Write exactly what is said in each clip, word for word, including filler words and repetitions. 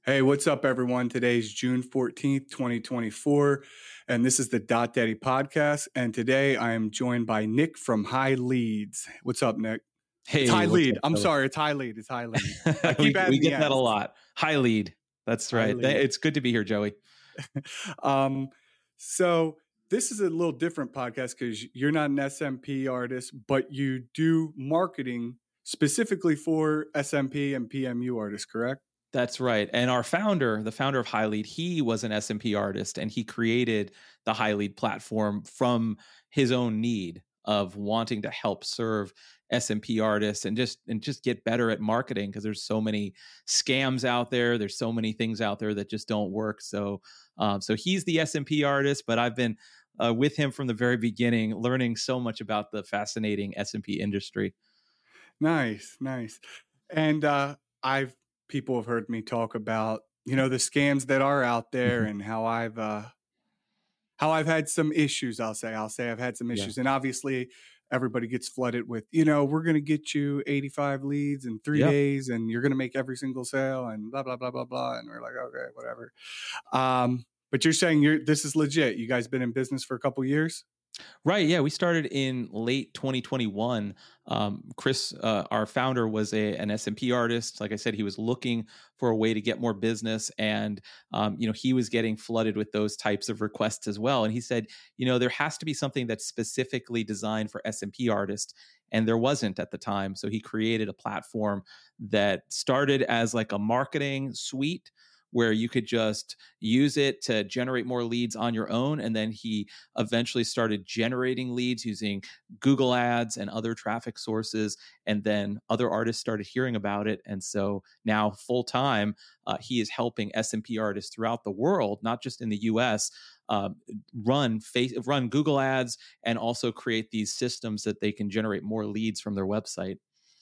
Hey, what's up, everyone? Today's June fourteenth, twenty twenty-four, and this is the Dot Daddy podcast. And today I am joined by Nick from High Leads. What's up, Nick? It's Hey, High what's Lead. up, I'm Philip? sorry, it's High Lead. It's High Lead. I keep we, we adding the get that a S. lot. High lead. That's High right. Lead. It's good to be here, Joey. um, so this is a little different podcast because you're not an S M P artist, but you do marketing specifically for S M P and P M U artists, correct? That's right. And our founder, the founder of High Lead, he was an S M P artist, and he created the High Lead platform from his own need of wanting to help serve S M P artists and just and just get better at marketing, because there's so many scams out there. There's so many things out there that just don't work. So, um, so he's the S M P artist, but I've been uh, with him from the very beginning, learning so much about the fascinating S M P industry. Nice, nice. And uh, I've people have heard me talk about, you know, the scams that are out there Mm-hmm. and how I've uh, how I've had some issues. I'll say, I'll say I've had some issues, Yeah. and obviously everybody gets flooded with, you know, we're going to get you eighty-five leads in three Yep. days, and you're going to make every single sale, and blah blah blah blah blah. And we're like, okay, whatever. Um, but you're saying you're this is legit. You guys been in business for a couple years? Right. Yeah. We started in late twenty twenty-one. Um, Chris, uh, our founder, was a, an S M P artist. Like I said, he was looking for a way to get more business. And, um, you know, he was getting flooded with those types of requests as well. And he said, you know, there has to be something that's specifically designed for S M P artists. And there wasn't at the time. So he created a platform that started as like a marketing suite where you could just use it to generate more leads on your own. And then he eventually started generating leads using Google Ads and other traffic sources. And then other artists started hearing about it. And so now full time, uh, he is helping S M P artists throughout the world, not just in the U S, uh, run face, run Google Ads and also create these systems that they can generate more leads from their website.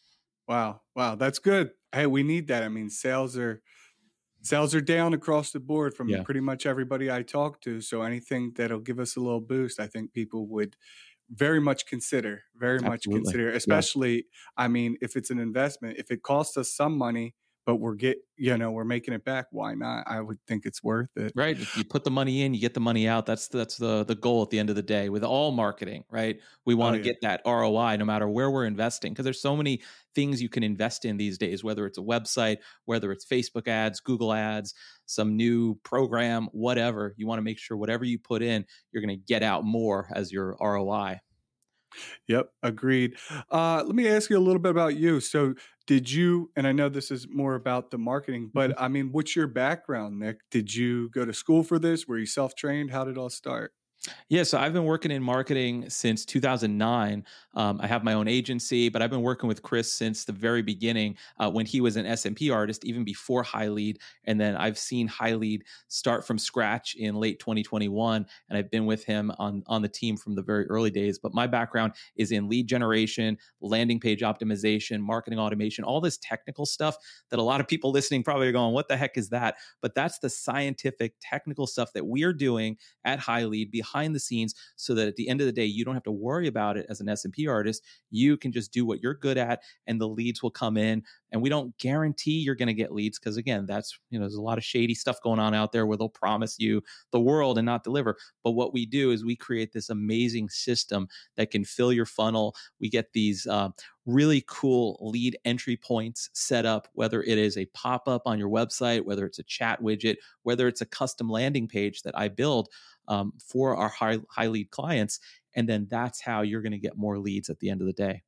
Wow, wow, that's good. Hey, we need that. I mean, sales are Sales are down across the board from Yeah. pretty much everybody I talk to. So anything that'll give us a little boost, I think people would very much consider, very much Absolutely. consider, especially, yeah. I mean, if it's an investment, if it costs us some money, but we're get, you know, we're making it back, why not? I would think it's worth it. Right. If you put the money in, you get the money out. That's that's the the goal at the end of the day with all marketing, right? We want Oh, to yeah. get that R O I no matter where we're investing, because there's so many things you can invest in these days, whether it's a website, whether it's Facebook ads, Google ads, some new program, whatever. You want to make sure whatever you put in, you're going to get out more as your R O I. Yep, agreed. Uh, let me ask you a little bit about you. So did you, and I know this is more about the marketing, but I mean, what's your background, Nick? Did you go to school for this? Were you self-trained? How did it all start? Yeah, so I've been working in marketing since two thousand nine. Um, I have my own agency, but I've been working with Chris since the very beginning uh, when he was an S M P artist, even before High Lead. And then I've seen High Lead start from scratch in late twenty twenty-one, and I've been with him on, on the team from the very early days. But my background is in lead generation, landing page optimization, marketing automation, all this technical stuff that a lot of people listening probably are going, what the heck is that? But that's the scientific, technical stuff that we're doing at High Lead behind the scenes, so that at the end of the day, you don't have to worry about it as an S M P artist. You can just do what you're good at, and the leads will come in. And we don't guarantee you're going to get leads, because again, that's, you know, there's a lot of shady stuff going on out there where they'll promise you the world and not deliver. But what we do is we create this amazing system that can fill your funnel. We get these uh, really cool lead entry points set up, whether it is a pop-up on your website, whether it's a chat widget, whether it's a custom landing page that I build um, for our high, high lead clients. And then that's how you're going to get more leads at the end of the day.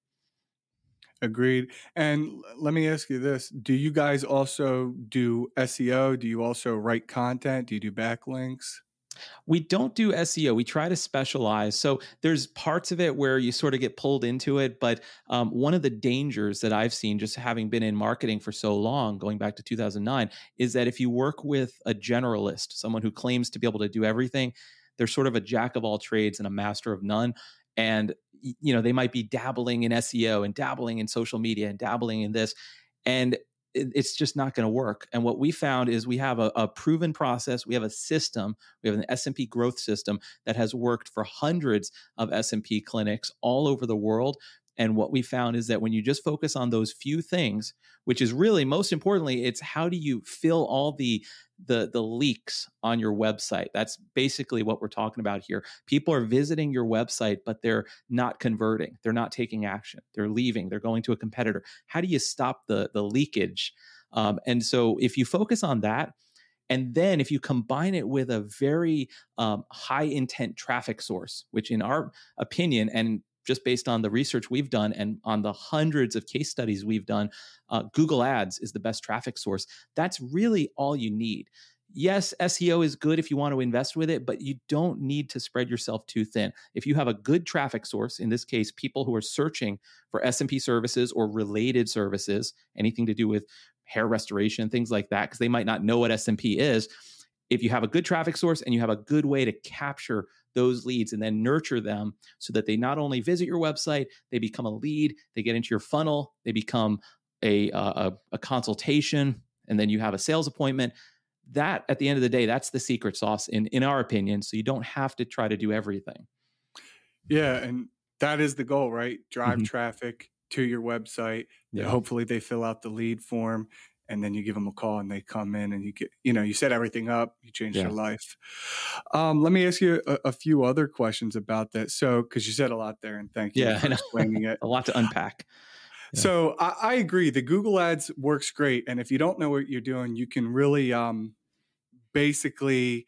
Agreed. And let me ask you this. Do you guys also do S E O? Do you also write content? Do you do backlinks? We don't do S E O. We try to specialize. So there's parts of it where you sort of get pulled into it. But um, one of the dangers that I've seen, just having been in marketing for so long, going back to two thousand nine, is that if you work with a generalist, someone who claims to be able to do everything, they're sort of a jack of all trades and a master of none. And, you know, they might be dabbling in S E O and dabbling in social media and dabbling in this. And it's just not going to work. And what we found is we have a, a proven process. We have a system. We have an S M P growth system that has worked for hundreds of S M P clinics all over the world. And what we found is that when you just focus on those few things, which is really most importantly, it's how do you fill all the the the leaks on your website. That's basically what we're talking about here. People are visiting your website, but they're not converting. They're not taking action. They're leaving. They're going to a competitor. How do you stop the the leakage? Um, and so if you focus on that, and then if you combine it with a very um, high intent traffic source, which in our opinion, and just based on the research we've done and on the hundreds of case studies we've done, uh, Google Ads is the best traffic source. That's really all you need. Yes, S E O is good if you want to invest with it, but you don't need to spread yourself too thin. If you have a good traffic source, in this case, people who are searching for S and P services or related services, anything to do with hair restoration, things like that, because they might not know what S and P is. If you have a good traffic source and you have a good way to capture those leads and then nurture them so that they not only visit your website, they become a lead, they get into your funnel, they become a, a, a consultation, and then you have a sales appointment. That, at the end of the day, that's the secret sauce in, in our opinion. So you don't have to try to do everything. Yeah. And that is the goal, right? Drive Mm-hmm. traffic to your website. Yeah. Hopefully they fill out the lead form, and then you give them a call and they come in and you get, you know, you set everything up, you change Yeah. their life. Um, let me ask you a, a few other questions about that. So, cause you said a lot there, and thank you Yeah, for explaining it. A lot to unpack. Yeah. So I, I agree. The Google Ads works great. And if you don't know what you're doing, you can really um, basically,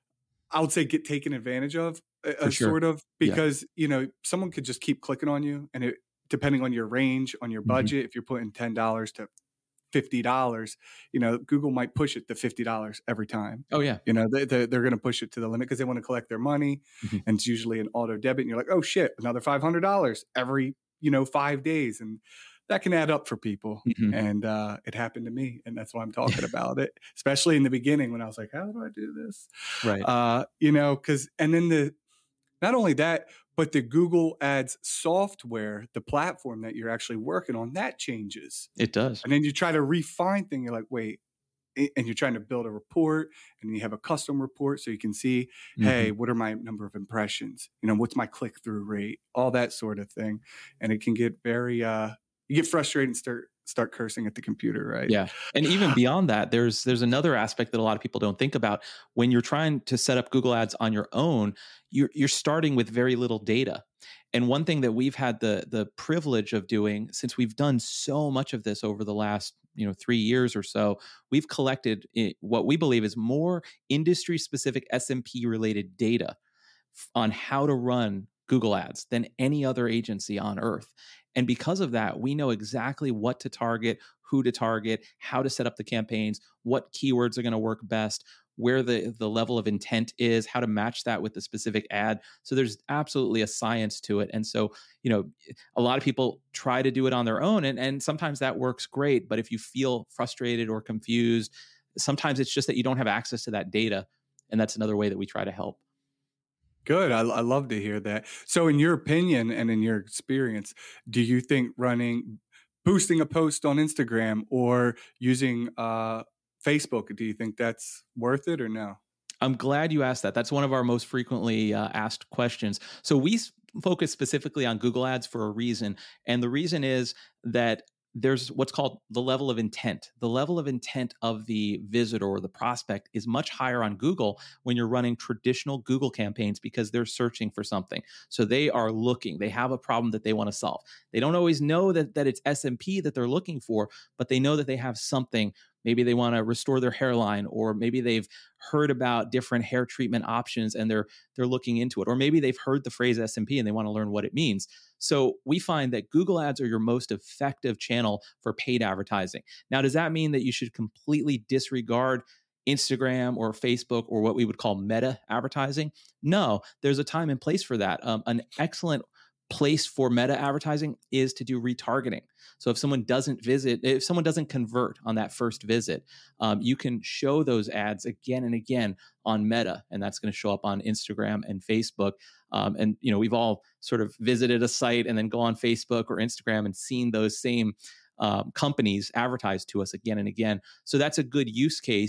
I would say, get taken advantage of, uh, sure. sort of, Yeah. because, you know, someone could just keep clicking on you, and it, depending on your range, on your Mhm. budget, if you're putting ten dollars to fifty dollars, you know, Google might push it to fifty dollars every time. Oh, yeah. You know, they, they, they're going to push it to the limit because they want to collect their money. Mhm. And it's usually an auto debit. And you're like, oh, shit, another five hundred dollars every, you know, five days. And that can add up for people. Mhm. And uh, it happened to me. And that's why I'm talking about it, especially in the beginning when I was like, how do I do this? Right. Uh, you know, because, and then the, not only that, but the Google Ads software, the platform that you're actually working on, that changes. It does. And then you try to refine things. You're like, wait, and you're trying to build a report, and you have a custom report so you can see, Mhm. hey, what are my number of impressions? You know, what's my click-through rate? All that sort of thing. And it can get very, uh, you get frustrated and start start cursing at the computer, right? Yeah. And even beyond that, there's there's another aspect that a lot of people don't think about. When you're trying to set up Google Ads on your own, you're you're starting with very little data. And one thing that we've had the the privilege of doing, since we've done so much of this over the last, you know, three years or so, we've collected what we believe is more industry specific S and P related data on how to run Google Ads than any other agency on earth. And because of that, we know exactly what to target, who to target, how to set up the campaigns, what keywords are going to work best, where the, the level of intent is, how to match that with the specific ad. So there's absolutely a science to it. And so, you know, a lot of people try to do it on their own, and, and sometimes that works great. But if you feel frustrated or confused, sometimes it's just that you don't have access to that data. And that's another way that we try to help. Good. I, I love to hear that. So in your opinion and in your experience, do you think running, boosting a post on Instagram or using uh, Facebook, do you think that's worth it or no? I'm glad you asked that. That's one of our most frequently uh, asked questions. So we s- focus specifically on Google Ads for a reason. And the reason is that there's what's called the level of intent. The level of intent of the visitor or the prospect is much higher on Google when you're running traditional Google campaigns, because they're searching for something. So they are looking, they have a problem that they want to solve. They don't always know that, that it's S and P that they're looking for, but they know that they have something. Maybe they want to restore their hairline, or maybe they've heard about different hair treatment options and they're they're looking into it. Or maybe they've heard the phrase S and P and they want to learn what it means. So we find that Google Ads are your most effective channel for paid advertising. Now, does that mean that you should completely disregard Instagram or Facebook or what we would call meta advertising? No, there's a time and place for that. Um, an excellent place for meta advertising is to do retargeting. So if someone doesn't visit, if someone doesn't convert on that first visit, um, you can show those ads again and again on Meta, and that's going to show up on Instagram and Facebook. Um, and you know, we've all sort of visited a site and then go on Facebook or Instagram and seen those same um, companies advertise to us again and again. So that's a good use case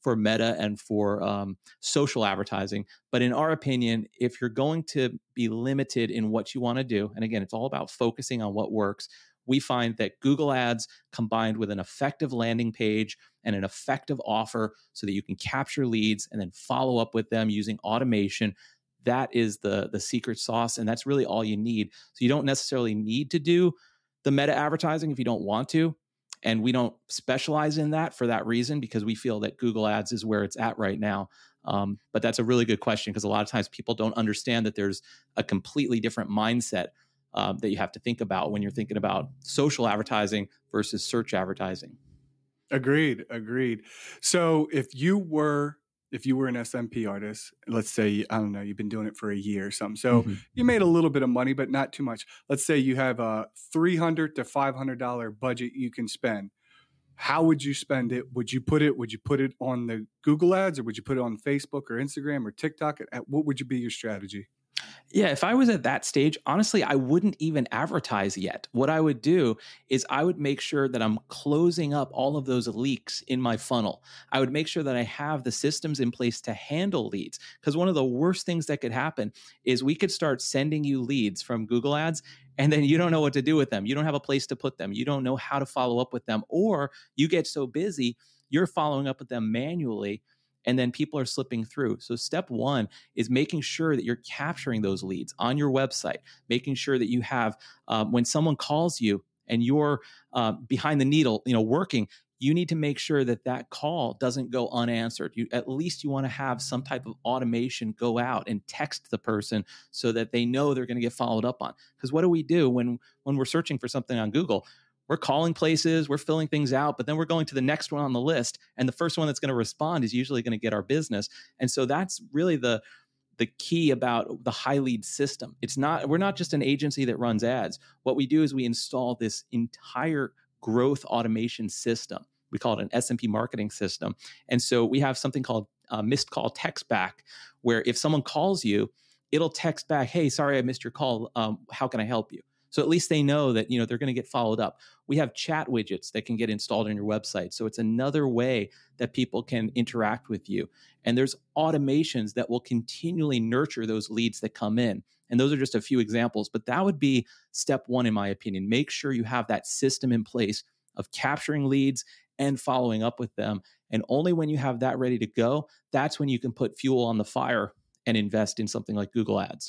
for Meta and for um, social advertising. But in our opinion, if you're going to be limited in what you want to do, and again, it's all about focusing on what works, we find that Google Ads combined with an effective landing page and an effective offer so that you can capture leads and then follow up with them using automation, that is the, the secret sauce. And that's really all you need. So you don't necessarily need to do the Meta advertising if you don't want to. And we don't specialize in that for that reason, because we feel that Google Ads is where it's at right now. Um, but that's a really good question, because a lot of times people don't understand that there's a completely different mindset uh, that you have to think about when you're thinking about social advertising versus search advertising. Agreed. Agreed. So if you were if you were an S M P artist, let's say, I don't know, you've been doing it for a year or something. So mm-hmm. you made a little bit of money, but not too much. Let's say you have a three hundred to five hundred dollars budget you can spend. How would you spend it? Would you put it, would you put it on the Google Ads, or would you put it on Facebook or Instagram or TikTok? What would you be your strategy? Yeah, if I was at that stage, honestly, I wouldn't even advertise yet. What I would do is I would make sure that I'm closing up all of those leaks in my funnel. I would make sure that I have the systems in place to handle leads. Because one of the worst things that could happen is we could start sending you leads from Google Ads, and then you don't know what to do with them. You don't have a place to put them. You don't know how to follow up with them. Or you get so busy, you're following up with them manually, and then people are slipping through. So step one is making sure that you're capturing those leads on your website, making sure that you have, um, when someone calls you and you're uh, behind the needle, you know, working, you need to make sure that that call doesn't go unanswered. You, at least you want to have some type of automation go out and text the person so that they know they're going to get followed up on. Because what do we do when, when we're searching for something on Google? We're calling places, we're filling things out, but then we're going to the next one on the list. And the first one that's going to respond is usually going to get our business. And so that's really the, the key about the high lead system. It's not, we're not just an agency that runs ads. What we do is we install this entire growth automation system. We call it an S M P marketing system. And so we have something called uh, missed call text back, where if someone calls you, it'll text back, hey, sorry, I missed your call. Um, how can I help you? So at least they know that, you know, they're going to get followed up. We have chat widgets that can get installed on your website. So it's another way that people can interact with you. And there's automations that will continually nurture those leads that come in. And those are just a few examples, but that would be step one, in my opinion. Make sure you have that system in place of capturing leads and following up with them. And only when you have that ready to go, that's when you can put fuel on the fire and invest in something like Google Ads.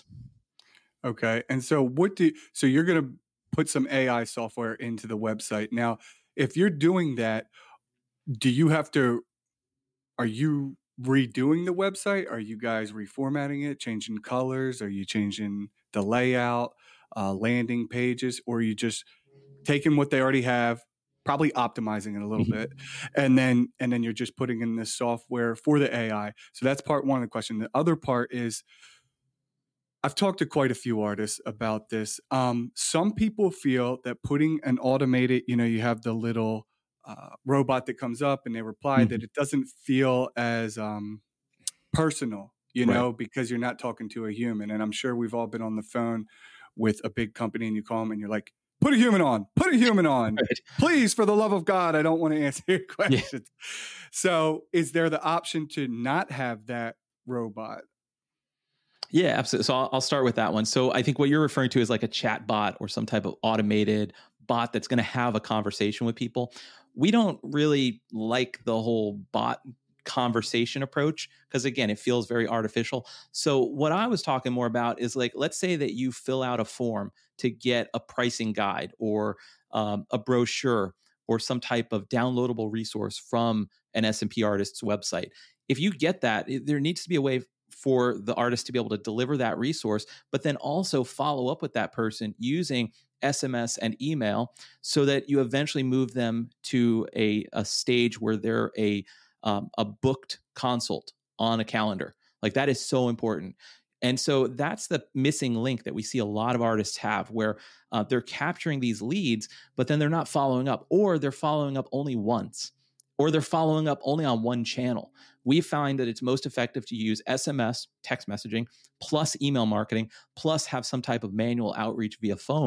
Okay. And so what do, so you're going to put some A I software into the website. Now, if you're doing that, do you have to, are you redoing the website? Are you guys reformatting it, changing colors? Are you changing the layout, uh, landing pages, or are you just taking what they already have, probably optimizing it a little bit, and then, and then you're just putting in this software for the A I? So that's part one of the question. The other part is, I've talked to quite a few artists about this. Um, some people feel that putting an automated, you know, you have the little uh, robot that comes up and they reply, mm-hmm. that it doesn't feel as um, personal, you know, right. because you're not talking to a human. And I'm sure we've all been on the phone with a big company and you call them and you're like, put a human on, put a human on. Right. Please, for the love of God, I don't want to answer your questions. Yeah. So is there the option to not have that robot? Yeah, absolutely. So I'll, I'll start with that one. So I think what you're referring to is like a chat bot or some type of automated bot that's going to have a conversation with people. We don't really like the whole bot conversation approach because, again, it feels very artificial. So what I was talking more about is, like, let's say that you fill out a form to get a pricing guide or um, a brochure or some type of downloadable resource from an S M P artist's website. If you get that, it, there needs to be a way for the artist to be able to deliver that resource, but then also follow up with that person using S M S and email so that you eventually move them to a, a stage where they're a, um, a booked consult on a calendar. Like, that is so important. And so that's the missing link that we see a lot of artists have, where uh, they're capturing these leads, but then they're not following up, or they're following up only once, or they're following up only on one channel. We find that it's most effective to use S M S, text messaging, plus email marketing, plus have some type of manual outreach via phone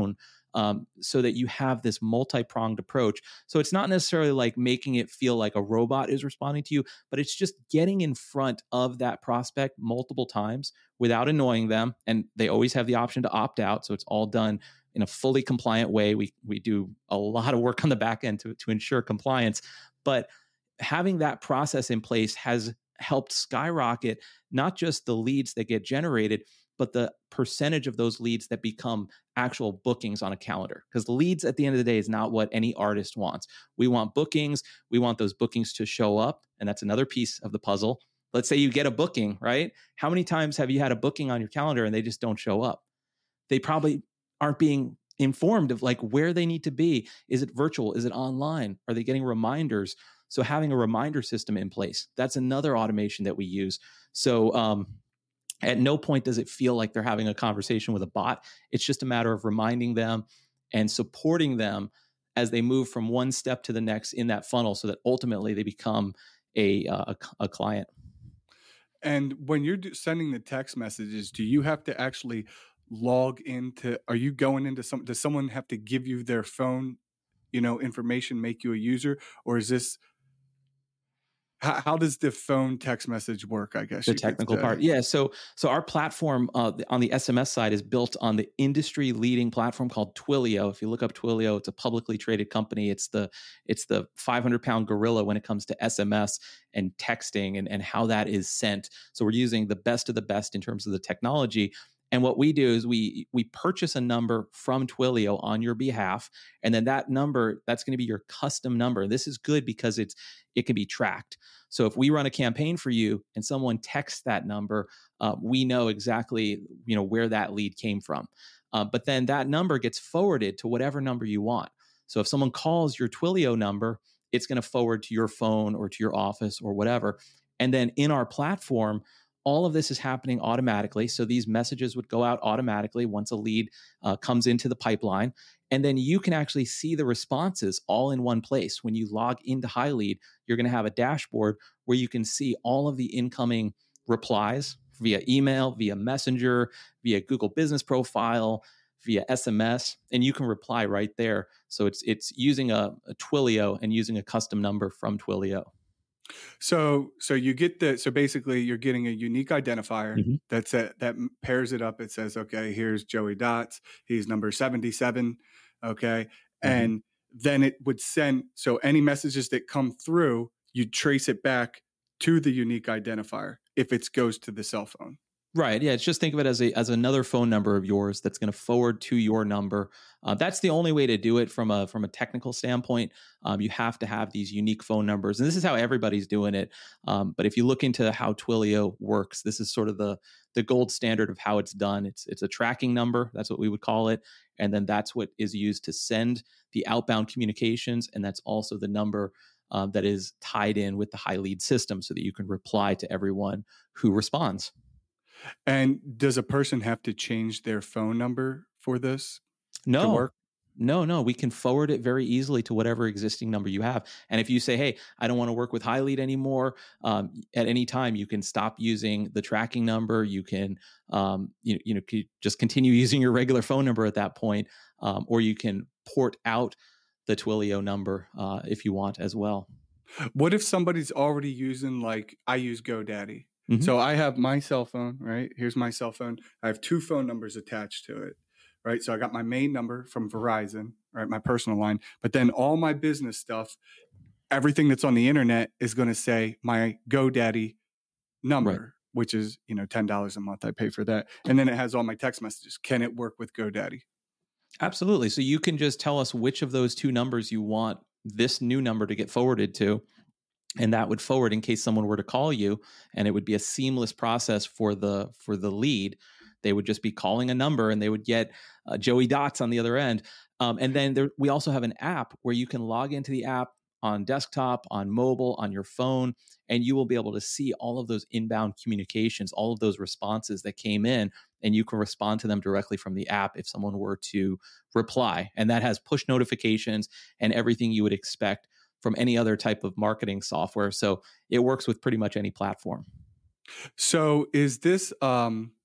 um, so that you have this multi-pronged approach. So it's not necessarily like making it feel like a robot is responding to you, but it's just getting in front of that prospect multiple times without annoying them. And they always have the option to opt out. So it's all done in a fully compliant way. We we do a lot of work on the back end to, to ensure compliance. But having that process in place has helped skyrocket not just the leads that get generated, but the percentage of those leads that become actual bookings on a calendar. Because leads at the end of the day is not what any artist wants. We want bookings. We want those bookings to show up. And that's another piece of the puzzle. Let's say you get a booking, right? How many times have you had a booking on your calendar and they just don't show up? They probably aren't being informed of like where they need to be. Is it virtual? Is it online? Are they getting reminders? So having a reminder system in place, that's another automation that we use. So um, at no point does it feel like they're having a conversation with a bot. It's just a matter of reminding them and supporting them as they move from one step to the next in that funnel so that ultimately they become a, a, a client. And when you're sending the text messages, do you have to actually log into, are you going into some, does someone have to give you their phone, you know, information, make you a user? Or is this, how, how does the phone text message work, I guess? The technical part. Yeah. So, so our platform uh, on the S M S side is built on the industry leading platform called Twilio. If you look up Twilio, it's a publicly traded company. It's the, it's the five hundred pound gorilla when it comes to S M S and texting and, and how that is sent. So we're using the best of the best in terms of the technology. And what we do is we we purchase a number from Twilio on your behalf, and then that number, that's going to be your custom number. This is good because it's it can be tracked. So if we run a campaign for you and someone texts that number, uh, we know exactly you know where that lead came from. Uh, but then that number gets forwarded to whatever number you want. So if someone calls your Twilio number, it's going to forward to your phone or to your office or whatever. And then in our platform, all of this is happening automatically. So these messages would go out automatically once a lead uh, comes into the pipeline. And then you can actually see the responses all in one place. When you log into HighLead, you're going to have a dashboard where you can see all of the incoming replies via email, via Messenger, via Google Business Profile, via S M S, and you can reply right there. So it's it's using a, a Twilio and using a custom number from Twilio. So, so you get the, so basically you're getting a unique identifier mm-hmm. that's a, that pairs it up. It says, okay, here's Joey Dots. He's number seventy-seven. Okay. Mm-hmm. And then it would send, so any messages that come through, you trace it back to the unique identifier if it goes to the cell phone. Right. Yeah. It's just think of it as a as another phone number of yours that's going to forward to your number. Uh, that's the only way to do it from a from a technical standpoint. Um, you have to have these unique phone numbers, and this is how everybody's doing it. Um, but if you look into how Twilio works, this is sort of the the gold standard of how it's done. It's it's a tracking number. That's what we would call it, and then that's what is used to send the outbound communications, and that's also the number uh, that is tied in with the HighLead system, so that you can reply to everyone who responds. And does a person have to change their phone number for this no. to work? No, no. We can forward it very easily to whatever existing number you have. And if you say, hey, I don't want to work with HighLead anymore, um, at any time, you can stop using the tracking number. You can um, you, you know, just continue using your regular phone number at that point, um, or you can port out the Twilio number uh, if you want as well. What if somebody's already using, like, I use GoDaddy? Mm-hmm. So I have my cell phone, right? Here's my cell phone. I have two phone numbers attached to it, right? So I got my main number from Verizon, right? My personal line, but then all my business stuff, everything that's on the internet is going to say my GoDaddy number, right, which is, you know, ten dollars a month. I pay for that. And then it has all my text messages. Can it work with GoDaddy? Absolutely. So you can just tell us which of those two numbers you want this new number to get forwarded to. And that would forward in case someone were to call you, and it would be a seamless process for the for the lead. They would just be calling a number, and they would get uh, Joey Dots on the other end. Um, and then there, we also have an app where you can log into the app on desktop, on mobile, on your phone, and you will be able to see all of those inbound communications, all of those responses that came in, and you can respond to them directly from the app if someone were to reply. And that has push notifications and everything you would expect from any other type of marketing software. So it works with pretty much any platform. So is this, um,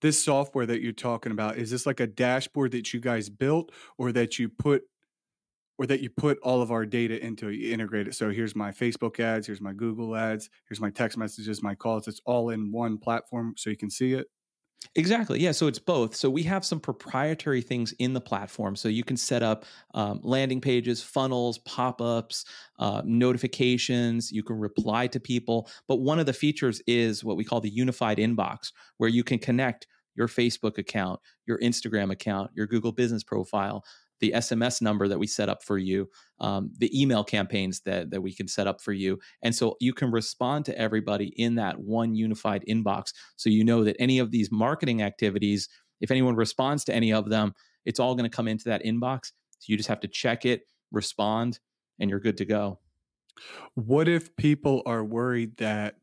this software that you're talking about, is this like a dashboard that you guys built or that you put or that you put all of our data into it, you integrate it? So here's my Facebook ads, here's my Google ads, here's my text messages, my calls. It's all in one platform so you can see it. Exactly. Yeah. So it's both. So we have some proprietary things in the platform. So you can set up um, landing pages, funnels, pop ups, uh, notifications. You can reply to people. But one of the features is what we call the unified inbox, where you can connect your Facebook account, your Instagram account, your Google business profile, the S M S number that we set up for you, um, the email campaigns that, that we can set up for you. And so you can respond to everybody in that one unified inbox. So you know that any of these marketing activities, if anyone responds to any of them, it's all going to come into that inbox. So you just have to check it, respond, and you're good to go. What if people are worried that,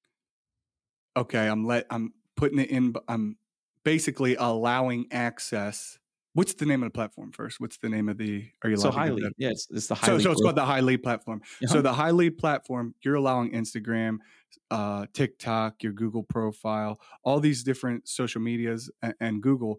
okay, I'm let I'm putting it in, I'm basically allowing access. What's the name of the platform first? What's the name of the, are you So allowed to give highly, that? yeah, it's, it's the So, highly. so it's growth. called the High Lead platform. Uh-huh. So the High Lead platform, you're allowing Instagram, uh, TikTok, your Google profile, all these different social medias and, and Google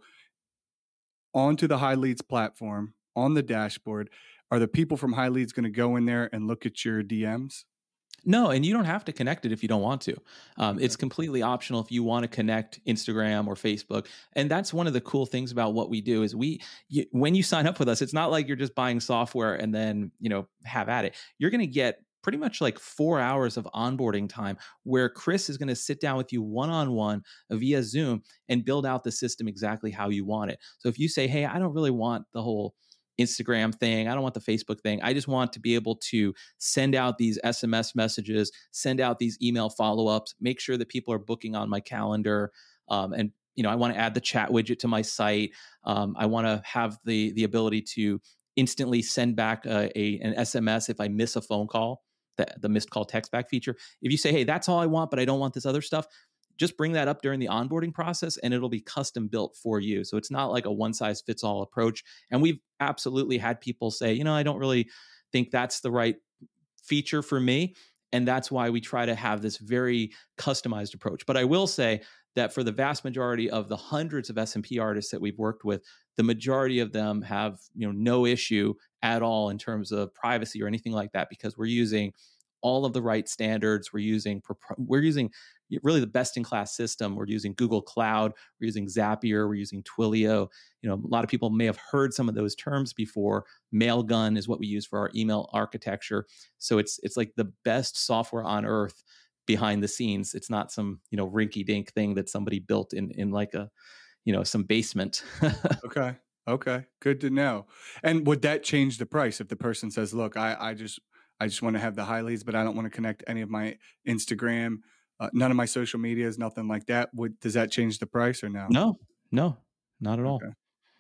onto the High Leads platform on the dashboard. Are the people from High Leads going to go in there and look at your D Ms? No, and you don't have to connect it if you don't want to. Um, Okay. It's completely optional if you want to connect Instagram or Facebook. And that's one of the cool things about what we do is we, you, when you sign up with us, it's not like you're just buying software and then, you know, have at it. You're going to get pretty much like four hours of onboarding time where Chris is going to sit down with you one-on-one via Zoom and build out the system exactly how you want it. So if you say, hey, I don't really want the whole Instagram thing, I don't want the Facebook thing, I just want to be able to send out these S M S messages, send out these email follow-ups, make sure that people are booking on my calendar, um, and you know, I want to add the chat widget to my site. Um, I want to have the the ability to instantly send back a, a an S M S if I miss a phone call, the, the missed call text back feature. If you say, hey, that's all I want, but I don't want this other stuff, just bring that up during the onboarding process and it'll be custom built for you. So it's not like a one size fits all approach. And we've absolutely had people say, you know, I don't really think that's the right feature for me. And that's why we try to have this very customized approach. But I will say that for the vast majority of the hundreds of S M P artists that we've worked with, the majority of them have, you know, no issue at all in terms of privacy or anything like that, because we're using all of the right standards. We're using, we're using really the best in class system. We're using Google Cloud, we're using Zapier, we're using Twilio. You know, a lot of people may have heard some of those terms before. Mailgun is what we use for our email architecture. So it's it's like the best software on earth behind the scenes. It's not some, you know, rinky dink thing that somebody built in in like a, you know, some basement. Okay. Okay. Good to know. And would that change the price if the person says, look, I, I just I just want to have the High Leads, but I don't want to connect any of my Instagram, uh, none of my social medias, nothing like that. Would does that change the price or no? No, no, not at all. Okay.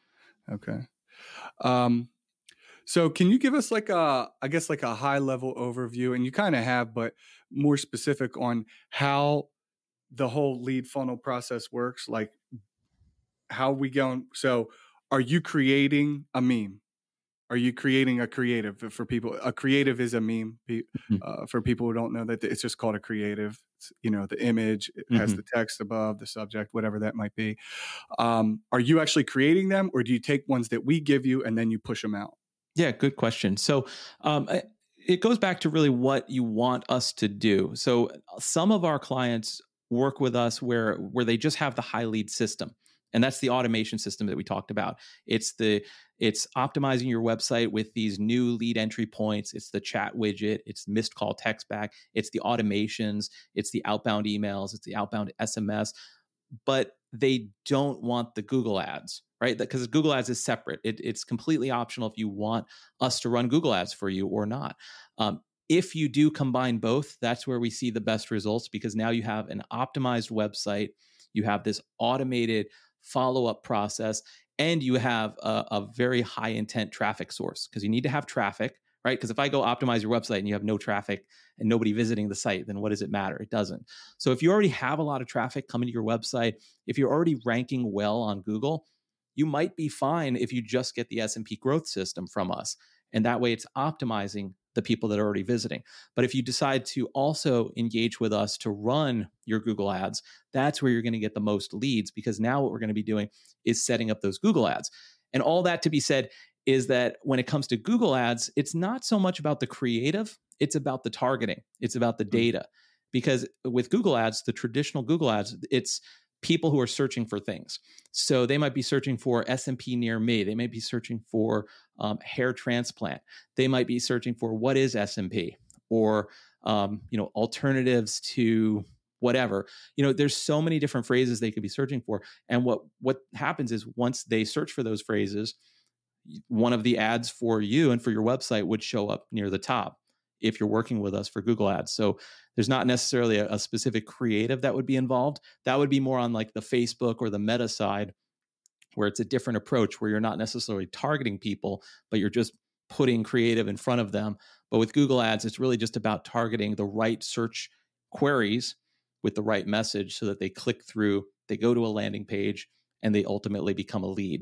Okay. Um, so can you give us like a, I guess like a high level overview, and you kind of have, but more specific on how the whole lead funnel process works? Like how we going? So are you creating a meme? Are you creating a creative for people? A creative is a meme Mm-hmm. uh, for people who don't know that it's just called a creative. It's, you know, the image, it has Mm-hmm. the text above, the subject, whatever that might be. Um, are you actually creating them, or do you take ones that we give you and then you push them out? Yeah, good question. So um, it goes back to really what you want us to do. So some of our clients work with us where where they just have the High Lead system, and that's the automation system that we talked about. It's the it's optimizing your website with these new lead entry points. It's the chat widget. It's missed call text back. It's the automations. It's the outbound emails. It's the outbound S M S. But they don't want the Google ads, right? Because Google ads is separate. It, it's completely optional if you want us to run Google ads for you or not. Um, if you do combine both, that's where we see the best results, because now you have an optimized website, you have this automated follow-up process, and you have a, a very high intent traffic source, because you need to have traffic, right? Because if I go optimize your website and you have no traffic and nobody visiting the site, then what does it matter? It doesn't. So if you already have a lot of traffic coming to your website, if you're already ranking well on Google, you might be fine if you just get the S M P growth system from us. And that way it's optimizing the people that are already visiting. But if you decide to also engage with us to run your Google ads, that's where you're going to get the most leads, because now what we're going to be doing is setting up those Google ads. And all that to be said is that when it comes to Google ads, it's not so much about the creative, it's about the targeting, it's about the data. Because with Google ads, the traditional Google ads, it's people who are searching for things. So they might be searching for S M P near me. They may be searching for um, hair transplant. They might be searching for what is S M P, or um, you know, alternatives to whatever. You know, there's so many different phrases they could be searching for. And what what happens is once they search for those phrases, one of the ads for you and for your website would show up near the top if you're working with us for Google ads. So there's not necessarily a, a specific creative that would be involved. That would be more on like the Facebook or the Meta side, where it's a different approach, where you're not necessarily targeting people, but you're just putting creative in front of them. But with Google ads, it's really just about targeting the right search queries with the right message so that they click through, they go to a landing page, and they ultimately become a lead.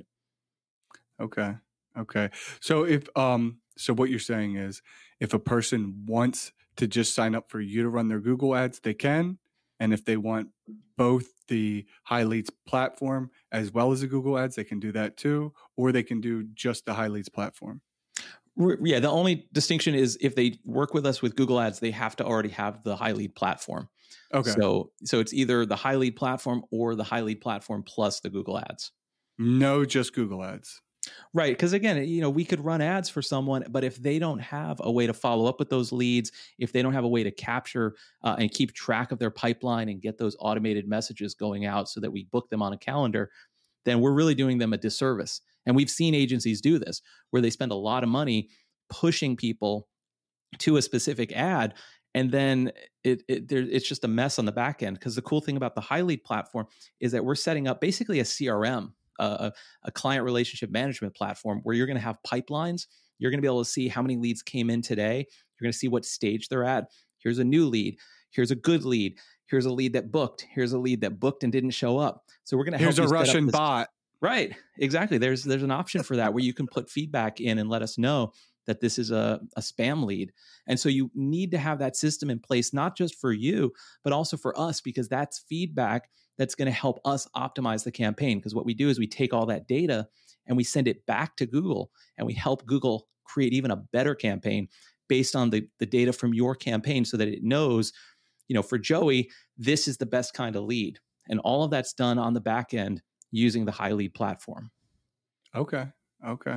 Okay. Okay. So if um so what you're saying is, if a person wants to just sign up for you to run their Google ads, they can. And if they want both the High Leads platform as well as the Google ads, they can do that too, or they can do just the High Leads platform. Yeah, the only distinction is if they work with us with Google ads, they have to already have the High Lead platform. Okay. So so it's either the High Lead platform or the High Lead platform plus the Google ads. No, just Google ads. Right. Because again, you know, we could run ads for someone, but if they don't have a way to follow up with those leads, if they don't have a way to capture uh, and keep track of their pipeline and get those automated messages going out so that we book them on a calendar, then we're really doing them a disservice. And we've seen agencies do this, where they spend a lot of money pushing people to a specific ad, and then it, it there, it's just a mess on the back end. Because the cool thing about the High Lead platform is that we're setting up basically a C R M, uh, a, a client relationship management platform, where you're going to have pipelines. You're going to be able to see how many leads came in today. You're going to see what stage they're at. Here's a new lead. Here's a good lead. Here's a lead that booked. Here's a lead that booked and didn't show up. So we're going to help. Here's a Russian bot. Right. Exactly. There's there's an option for that, where you can put feedback in and let us know that this is a, a spam lead. And so you need to have that system in place, not just for you, but also for us, because that's feedback that's going to help us optimize the campaign. Because what we do is we take all that data and we send it back to Google, and we help Google create even a better campaign based on the, the data from your campaign, so that it knows, you know, for Joey, this is the best kind of lead. And all of that's done on the back end using the High Lead platform. Okay. Okay.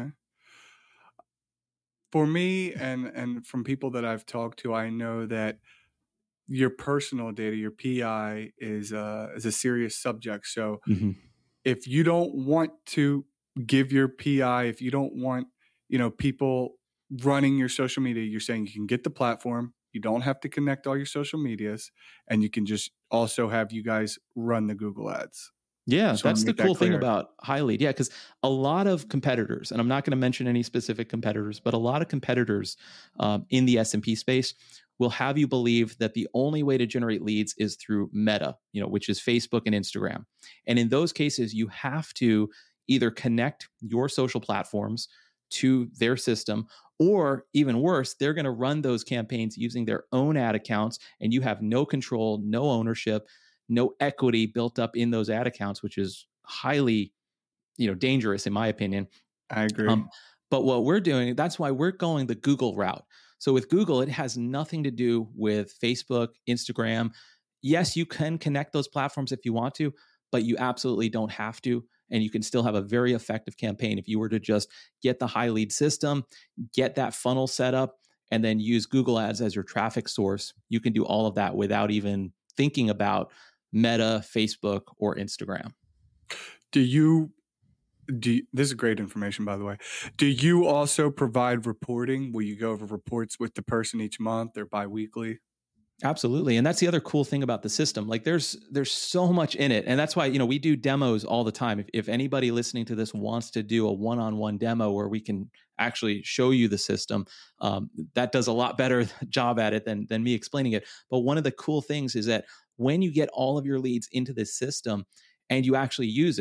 For me, and and from people that I've talked to, I know that your personal data, your P I, is uh, is a serious subject. So mm-hmm. if you don't want to give your P I, if you don't want, you know, people running your social media, you're saying you can get the platform. You don't have to connect all your social medias, and you can just also have you guys run the Google ads. Yeah, so that's the cool that thing about High Lead. Yeah, because a lot of competitors, and I'm not going to mention any specific competitors, but a lot of competitors um, in the S M P space will have you believe that the only way to generate leads is through Meta, you know, which is Facebook and Instagram. And in those cases, you have to either connect your social platforms to their system, or even worse, they're going to run those campaigns using their own ad accounts, and you have no control, no ownership, no equity built up in those ad accounts, which is highly, you know, dangerous in my opinion. I agree. Um, but what we're doing, that's why we're going the Google route. So with Google, it has nothing to do with Facebook, Instagram. Yes, you can connect those platforms if you want to, but you absolutely don't have to. And you can still have a very effective campaign if you were to just get the High Lead system, get that funnel set up, and then use Google Ads as your traffic source. You can do all of that without even thinking about Meta, Facebook, or Instagram. Do you, do you, this is great information, by the way. Do you also provide reporting? Will you go over reports with the person each month or bi-weekly? Absolutely. And that's the other cool thing about the system. Like there's there's so much in it. And that's why, you know, we do demos all the time. If, if anybody listening to this wants to do a one-on-one demo where we can actually show you the system, um, that does a lot better job at it than, than me explaining it. But one of the cool things is that when you get all of your leads into this system and you actually use it,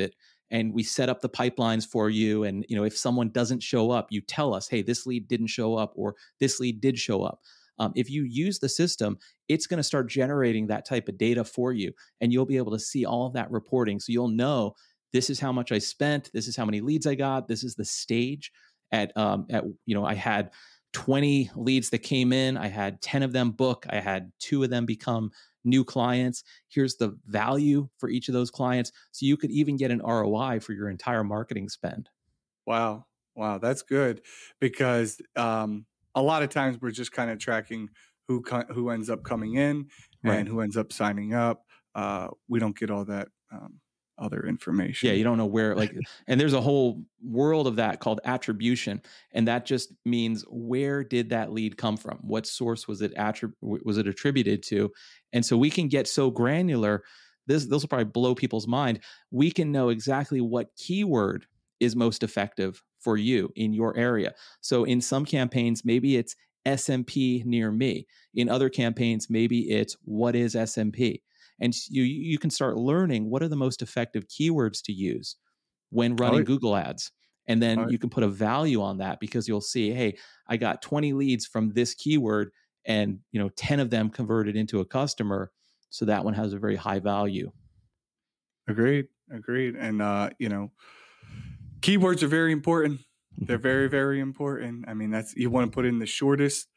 and we set up the pipelines for you. And, you know, if someone doesn't show up, you tell us, hey, this lead didn't show up, or this lead did show up. Um, if you use the system, it's going to start generating that type of data for you, and you'll be able to see all of that reporting. So you'll know, this is how much I spent, this is how many leads I got, this is the stage at, um, at you know, I had twenty leads that came in, I had ten of them book, I had two of them become new clients. Here's the value for each of those clients. So you could even get an R O I for your entire marketing spend. Wow. Wow. That's good, because um, a lot of times we're just kind of tracking who co- who ends up coming in and Right. who ends up signing up. Uh, we don't get all that um, other information. Yeah, you don't know where, like, and there's a whole world of that called attribution, and that just means, where did that lead come from? What source was it attrib- was it attributed to? And so we can get so granular. This this will probably blow people's mind. We can know exactly what keyword is most effective for you in your area. So in some campaigns, maybe it's S M P near me. In other campaigns, maybe it's what is S M P. And you you can start learning what are the most effective keywords to use when running Oh, Google ads. And then oh, you can put a value on that, because you'll see, hey, I got twenty leads from this keyword, and, you know, ten of them converted into a customer. So that one has a very high value. agreed. Agreed. And, uh, you know, keywords are very important. They're very, very important. I mean, that's, you want to put in the shortest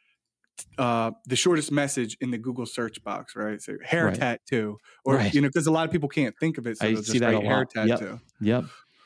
uh the shortest message in the Google search box, right? So hair Right. tattoo, or Right. you know, because a lot of people can't think of it, so I they'll see just that a write hair lot. Yep. tattoo. Yep.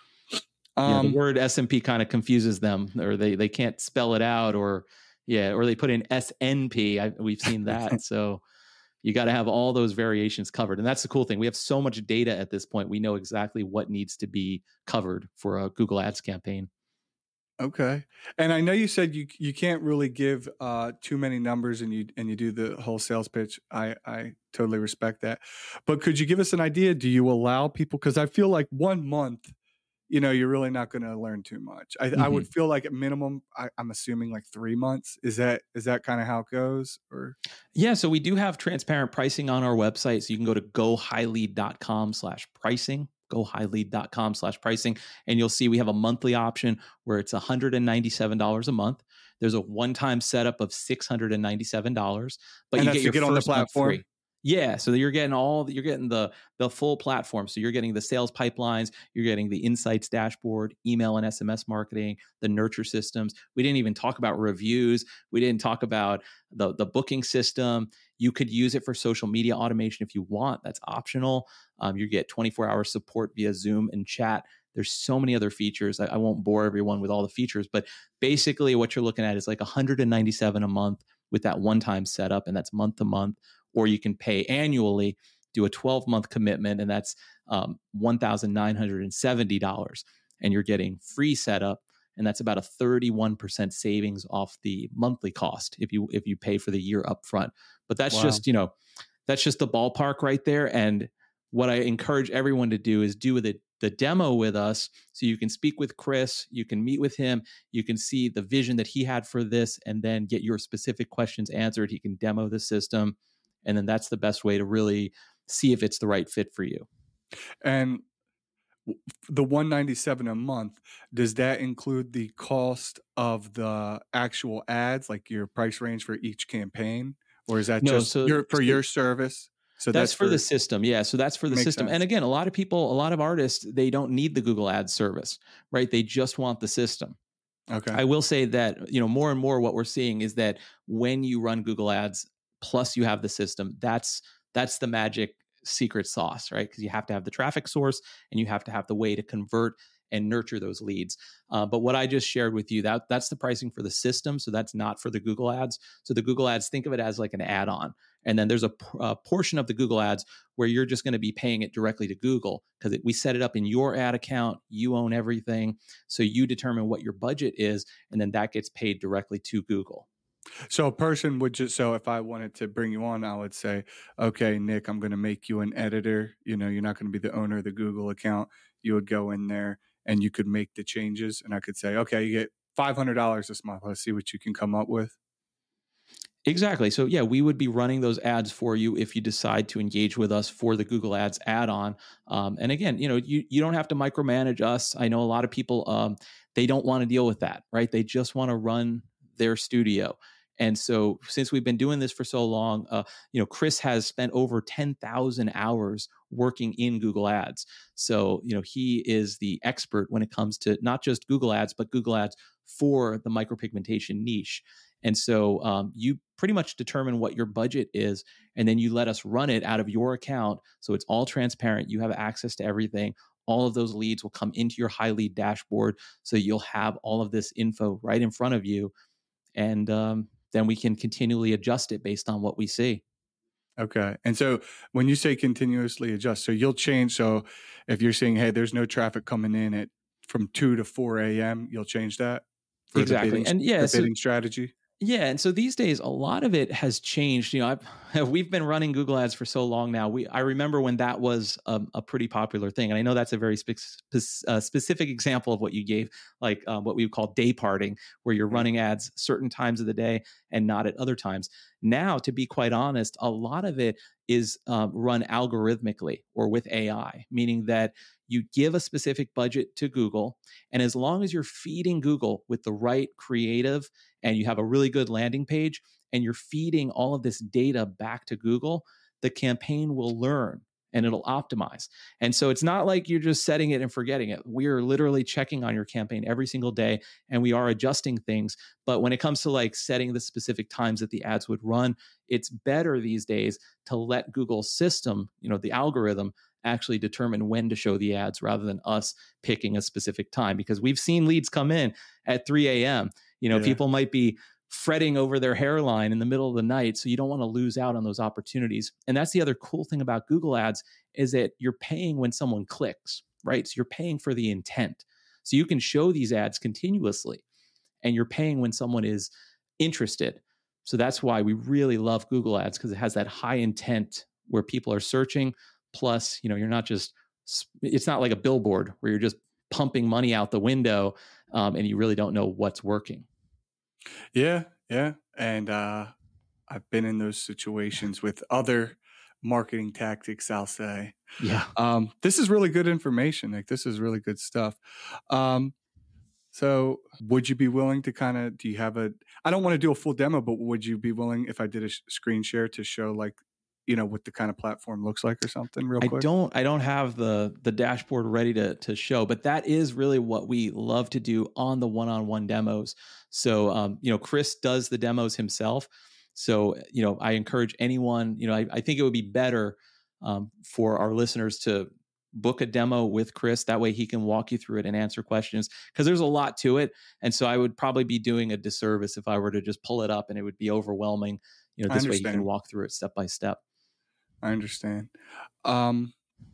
Yeah, the Um, word S M P kind of confuses them, or they they can't spell it out, or yeah, or they put in S N P. I, we've seen that. So you got to have all those variations covered, and that's the cool thing. We have so much data at this point. We know exactly what needs to be covered for a Google Ads campaign. okay, and I know you said you you can't really give uh too many numbers, and you and you do the whole sales pitch. I I totally respect that, but could you give us an idea? Do you allow people? Because I feel like one month, you know, you're really not going to learn too much. I, I Mm-hmm. would feel like at minimum, I, I'm assuming like three months. Is that is that kind of how it goes? Or Yeah, so we do have transparent pricing on our website. So you can go to gohighlead.com slash pricing, gohighlead.com slash pricing. And you'll see we have a monthly option where it's one hundred ninety-seven dollars a month. There's a one-time setup of six hundred ninety-seven dollars, but and you that's get to your get on the first month platform. free. Yeah, so you're getting all you're getting the the full platform. So you're getting the sales pipelines, you're getting the insights dashboard, email and S M S marketing, the nurture systems. We didn't even talk about reviews. We didn't talk about the the booking system. You could use it for social media automation if you want. That's optional. Um, you get twenty-four hour support via Zoom and chat. There's so many other features. I, I won't bore everyone with all the features, but basically what you're looking at is like one hundred ninety-seven dollars a month with that one-time setup, and that's month to month. Or you can pay annually, do a twelve month commitment, and that's um, one thousand nine hundred seventy dollars. And you're getting free setup, and that's about a thirty-one percent savings off the monthly cost if you if you pay for the year up front. But that's Wow. just, you know, that's just the ballpark right there. And what I encourage everyone to do is do the the demo with us, so you can speak with Chris, you can meet with him, you can see the vision that he had for this, and then get your specific questions answered. He can demo the system, and then that's the best way to really see if it's the right fit for you. And the one hundred ninety-seven dollars a month, does that include the cost of the actual ads, like your price range for each campaign, or is that No, just so, your for so your service? So that's, that's for for the system. Yeah. So that's for the makes system. sense. And again, a lot of people, a lot of artists, they don't need the Google Ads service, right? They just want the system. Okay. I will say that, you know, more and more what we're seeing is that when you run Google Ads plus you have the system, that's that's the magic secret sauce, right? Because you have to have the traffic source, and you have to have the way to convert and nurture those leads. Uh, but what I just shared with you, that that's the pricing for the system. So that's not for the Google Ads. So the Google Ads, think of it as like an add-on. And then there's a, a portion of the Google Ads where you're just going to be paying it directly to Google, because we set it up in your ad account. You own everything. So you determine what your budget is, and then that gets paid directly to Google. So a person would just, so if I wanted to bring you on, I would say, okay, Nick, I'm going to make you an editor. You know, you're not going to be the owner of the Google account. You would go in there and you could make the changes. And I could say, okay, you get five hundred dollars this month. Let's see what you can come up with. Exactly. So yeah, we would be running those ads for you if you decide to engage with us for the Google Ads add-on. Um, and again, you know, you you don't have to micromanage us. I know a lot of people um, they don't want to deal with that, right? They just want to run their studio. And so since we've been doing this for so long, uh, you know, Chris has spent over ten thousand hours working in Google Ads. So, you know, he is the expert when it comes to not just Google Ads, but Google Ads for the micropigmentation niche. And so um, you pretty much determine what your budget is, and then you let us run it out of your account. So it's all transparent. You have access to everything. All of those leads will come into your high lead dashboard. So you'll have all of this info right in front of you. And um, then we can continually adjust it based on what we see. Okay. And so when you say continuously adjust, so you'll change. So if you're saying, hey, there's no traffic coming in at from two to four a.m., you'll change that for Exactly. the bidding, And yeah, the so bidding strategy? Yeah, and so these days, a lot of it has changed. You know, I've, we've been running Google Ads for so long now. We I remember when that was um, a pretty popular thing, and I know that's a very spe- spe- uh, specific example of what you gave, like um, what we would call day parting, where you're Mhm. running ads certain times of the day and not at other times. Now, to be quite honest, a lot of it is um, run algorithmically or with A I, meaning that you give a specific budget to Google, and as long as you're feeding Google with the right creative and you have a really good landing page and you're feeding all of this data back to Google, the campaign will learn and it'll optimize. And so it's not like you're just setting it and forgetting it. We're literally checking on your campaign every single day and we are adjusting things. But when it comes to like setting the specific times that the ads would run, it's better these days to let Google's system, you know, the algorithm, actually determine when to show the ads rather than us picking a specific time, because we've seen leads come in at three a.m. You know, Yeah. people might be fretting over their hairline in the middle of the night. So you don't want to lose out on those opportunities. And that's the other cool thing about Google Ads is that you're paying when someone clicks, right? So you're paying for the intent. So you can show these ads continuously and you're paying when someone is interested. So that's why we really love Google Ads, because it has that high intent where people are searching. Plus, you know, you're not just, it's not like a billboard where you're just pumping money out the window um, and you really don't know what's working. Yeah, yeah. And uh, I've been in those situations with other marketing tactics, I'll say. Yeah. Um, this is really good information. Like, this is really good stuff. Um, so would you be willing to kind of, do you have a, I don't want to do a full demo, but would you be willing, if I did a sh- screen share, to show like, you know, what the kind of platform looks like or something real I quick? don't I don't have the the dashboard ready to to show, but that is really what we love to do on the one-on-one demos. So um, you know, Chris does the demos himself. So, you know, I encourage anyone, you know, I, I think it would be better um, for our listeners to book a demo with Chris. That way he can walk you through it and answer questions, because there's a lot to it. And so I would probably be doing a disservice if I were to just pull it up and it would be overwhelming. You know, I this way he can understand. walk through it step by step. I understand. Um,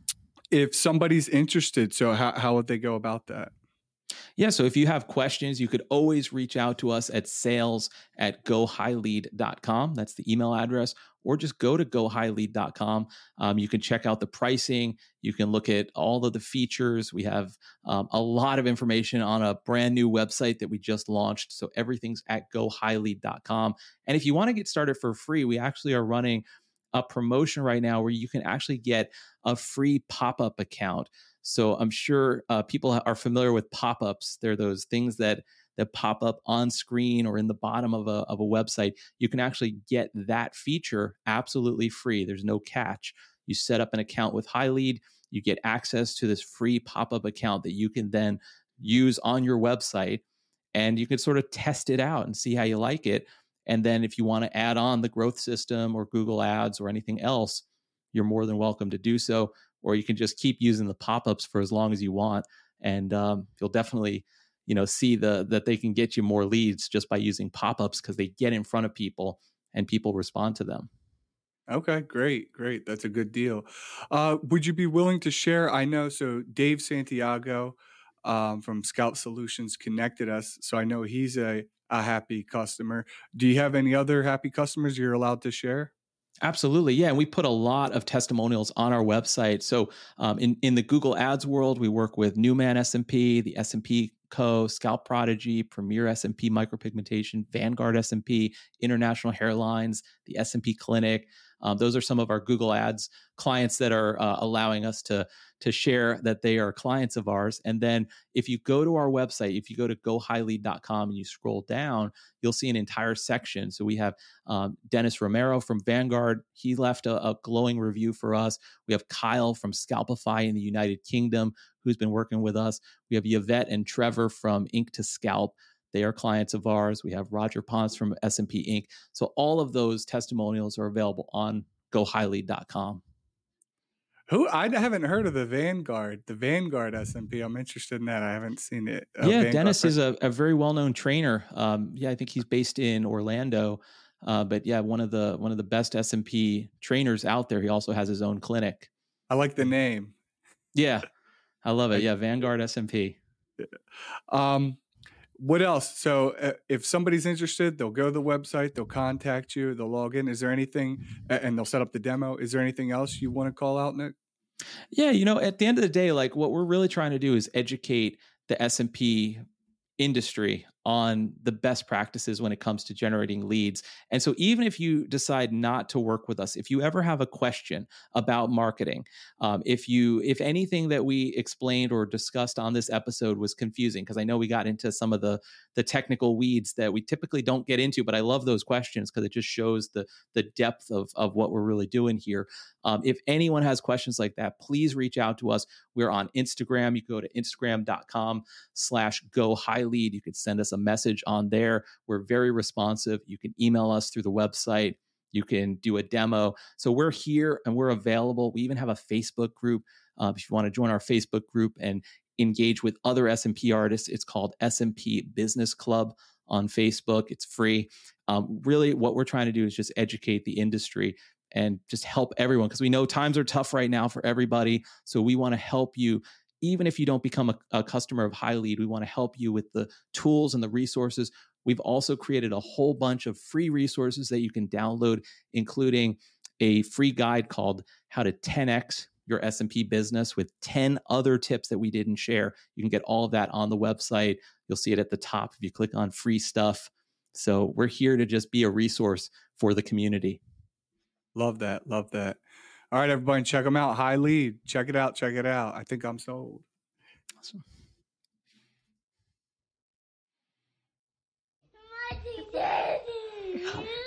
if somebody's interested, so how, how would they go about that? Yeah, so if you have questions, you could always reach out to us at sales at go high lead dot com. That's the email address, or just go to go high lead dot com. Um, you can check out the pricing. You can look at all of the features. We have um, a lot of information on a brand new website that we just launched. So everything's at go high lead dot com. And if you want to get started for free, we actually are running a promotion right now where you can actually get a free pop-up account. So I'm sure uh, people are familiar with pop-ups. They're those things that that pop up on screen or in the bottom of a, of a website. You can actually get that feature absolutely free. There's no catch. You set up an account with HighLead, you get access to this free pop-up account that you can then use on your website, and you can sort of test it out and see how you like it. And then if you want to add on the growth system or Google Ads or anything else, you're more than welcome to do so. Or you can just keep using the pop-ups for as long as you want. And um, you'll definitely, you know, see the that they can get you more leads just by using pop-ups, because they get in front of people and people respond to them. Okay, great, great. That's a good deal. Uh, would you be willing to share? I know, so Dave Santiago um, from Scout Solutions connected us. So I know he's a, a happy customer. Do you have any other happy customers you're allowed to share? Absolutely. Yeah. And we put a lot of testimonials on our website. So um, in, in the Google Ads world, we work with Newman S and P, the S and P Co., Scalp Prodigy, Premier S and P Micropigmentation, Vanguard S and P, International Hairlines, the S and P Clinic. Um, those are some of our Google Ads clients that are uh, allowing us to, to share that they are clients of ours. And then if you go to our website, if you go to go high lead dot com and you scroll down, you'll see an entire section. So we have um, Dennis Romero from Vanguard. He left a, a glowing review for us. We have Kyle from Scalpify in the United Kingdom, who's been working with us. We have Yvette and Trevor from Ink to Scalp. They are clients of ours. We have Roger Ponce from S and P Incorporated. So all of those testimonials are available on go high lead dot com. Who I haven't heard of the Vanguard, the Vanguard S and P. I'm interested in that. I haven't seen it. Uh, yeah, Vanguard Dennis is a, a very well-known trainer. Um, yeah, I think he's based in Orlando. Uh, but yeah, one of the one of the best S and P trainers out there. He also has his own clinic. I like the name. Yeah, I love it. Yeah, Vanguard S and P. Um, what else? So uh, if somebody's interested, they'll go to the website, they'll contact you, they'll log in. Is there anything, uh, and they'll set up the demo. Is there anything else you want to call out, Nick? Yeah, you know, at the end of the day, like what we're really trying to do is educate the S and P industry on the best practices when it comes to generating leads. And so even if you decide not to work with us, if you ever have a question about marketing, um, if you, if anything that we explained or discussed on this episode was confusing, because I know we got into some of the, the technical weeds that we typically don't get into, but I love those questions because it just shows the, the depth of, of what we're really doing here. Um, if anyone has questions like that, please reach out to us. We're on Instagram. You go to instagram.com slash go high lead. You can send us a message on there. We're very responsive. You can email us through the website. You can do a demo. So we're here and we're available. We even have a Facebook group. Uh, if you want to join our Facebook group and engage with other S and P artists, it's called S and P Business Club on Facebook. It's free. Um, really, what we're trying to do is just educate the industry and just help everyone, because we know times are tough right now for everybody. So we want to help you. Even if you don't become a, a customer of High Lead, we want to help you with the tools and the resources. We've also created a whole bunch of free resources that you can download, including a free guide called How to ten X Your S and P Business with ten other tips that we didn't share. You can get all of that on the website. You'll see it at the top if you click on free stuff. So we're here to just be a resource for the community. Love that. Love that. All right, everybody, check them out. High Lead. Check it out. Check it out. I think I'm sold. Awesome.